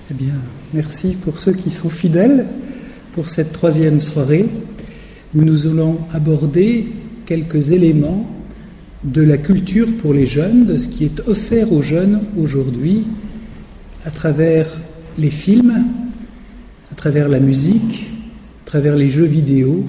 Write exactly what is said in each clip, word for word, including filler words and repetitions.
Eh bien, merci pour ceux qui sont fidèles pour cette troisième soirée où nous allons aborder quelques éléments de la culture pour les jeunes, de ce qui est offert aux jeunes aujourd'hui à travers les films, à travers la musique, à travers les jeux vidéo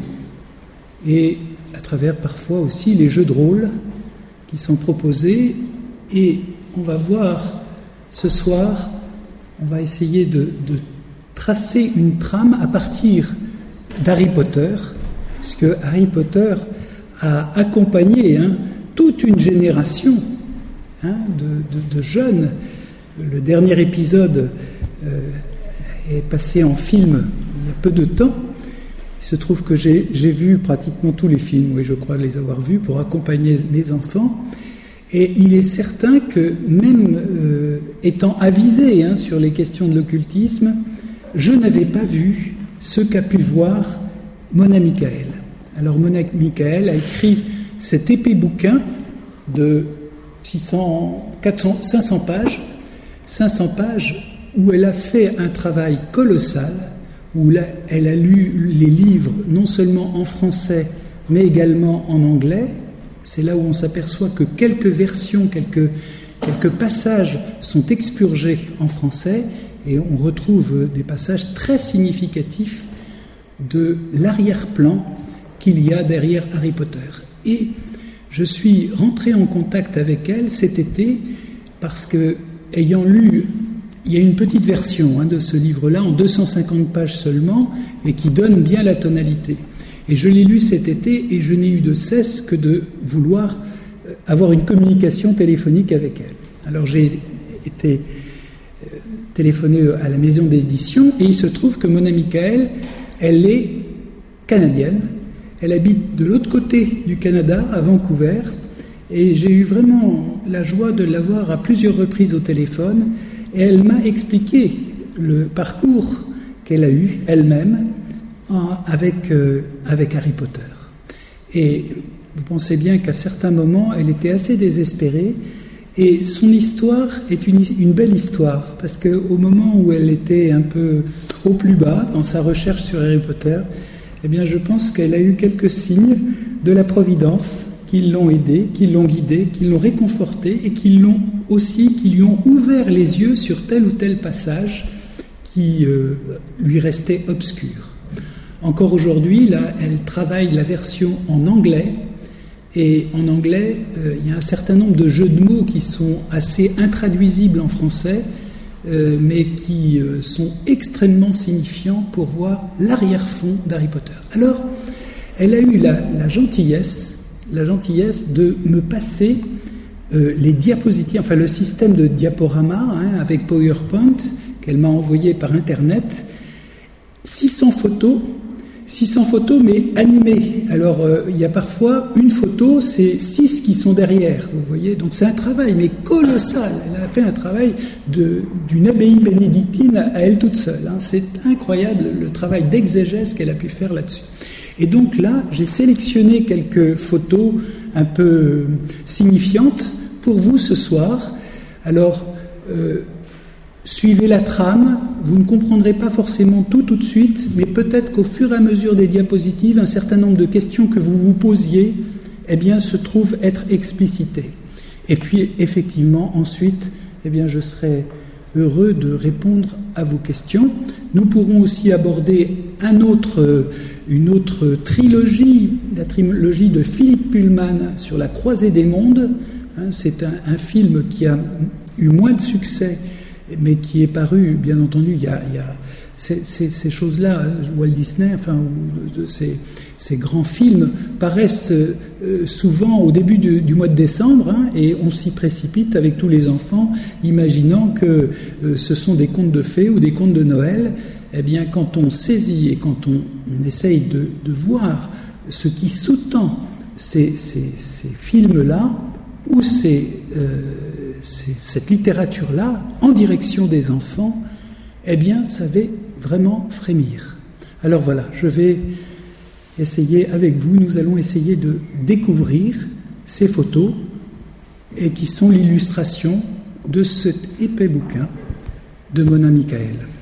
et à travers parfois aussi les jeux de rôle qui sont proposés. Et on va voir ce soir, on va essayer de, de tracer une trame à partir d'Harry Potter, puisque Harry Potter a accompagné hein, toute une génération hein, de, de, de jeunes. Le dernier épisode euh, est passé en film il y a peu de temps. Il se trouve que j'ai, j'ai vu pratiquement tous les films, oui, je crois les avoir vus, pour accompagner mes enfants. Et il est certain que même euh, étant avisé hein, sur les questions de l'occultisme, je n'avais pas vu ce qu'a pu voir Mona Michael. Alors Mona Michael a écrit cet épais bouquin de six cents, quatre cents, cinq cents pages, cinq cents pages où elle a fait un travail colossal, où là, elle a lu les livres non seulement en français mais également en anglais. C'est là où on s'aperçoit que quelques versions, quelques, quelques passages sont expurgés en français et on retrouve des passages très significatifs de l'arrière-plan qu'il y a derrière Harry Potter. Et je suis rentré en contact avec elle cet été parce que, ayant lu, il y a une petite version hein, de ce livre-là en deux cent cinquante pages seulement et qui donne bien la tonalité. Et je l'ai lu cet été et je n'ai eu de cesse que de vouloir avoir une communication téléphonique avec elle. Alors j'ai été téléphoné à la maison d'édition et il se trouve que Mona Michael, elle est canadienne. Elle habite de l'autre côté du Canada, à Vancouver, et j'ai eu vraiment la joie de la voir à plusieurs reprises au téléphone et elle m'a expliqué le parcours qu'elle a eu elle-même Avec, euh, avec Harry Potter. Et vous pensez bien qu'à certains moments, elle était assez désespérée. Et son histoire est une, une belle histoire, parce qu'au moment où elle était un peu au plus bas dans sa recherche sur Harry Potter, eh bien, je pense qu'elle a eu quelques signes de la Providence qui l'ont aidée, qui l'ont guidée, qui l'ont réconfortée et qui l'ont aussi, qui lui ont ouvert les yeux sur tel ou tel passage qui euh, lui restait obscur. Encore aujourd'hui, là, elle travaille la version en anglais, et en anglais, euh, il y a un certain nombre de jeux de mots qui sont assez intraduisibles en français, euh, mais qui euh, sont extrêmement signifiants pour voir l'arrière-fond d'Harry Potter. Alors, elle a eu la, la gentillesse, la gentillesse de me passer euh, les diapositives, enfin le système de diaporama hein, avec PowerPoint qu'elle m'a envoyé par Internet, six cents photos. six cents photos, mais animées. Alors, euh, il y a parfois une photo, c'est six qui sont derrière, vous voyez. Donc, c'est un travail, mais colossal. Elle a fait un travail de, d'une abbaye bénédictine à elle toute seule. Hein. C'est incroyable le travail d'exégèse qu'elle a pu faire là-dessus. Et donc là, j'ai sélectionné quelques photos un peu signifiantes pour vous ce soir. Alors, euh, suivez la trame, vous ne comprendrez pas forcément tout tout de suite, mais peut-être qu'au fur et à mesure des diapositives, un certain nombre de questions que vous vous posiez, eh bien, se trouvent être explicitées. Et puis, effectivement, ensuite, eh bien, je serai heureux de répondre à vos questions. Nous pourrons aussi aborder un autre, une autre trilogie, la trilogie de Philippe Pullman sur la croisée des mondes. Hein, c'est un, un film qui a eu moins de succès, mais qui est paru, bien entendu, il y a, il y a ces, ces, ces choses-là, Walt Disney, enfin, ou, de, ces, ces grands films paraissent euh, souvent au début du, du mois de décembre, hein, et on s'y précipite avec tous les enfants, imaginant que euh, ce sont des contes de fées ou des contes de Noël. Eh bien, quand on saisit et quand on, on essaye de, de voir ce qui sous-tend ces, ces, ces films-là, ou ces... Euh, C'est, cette littérature-là, en direction des enfants, eh bien, ça va vraiment frémir. Alors voilà, je vais essayer avec vous, nous allons essayer de découvrir ces photos et qui sont l'illustration de cet épais bouquin de Mona Michael.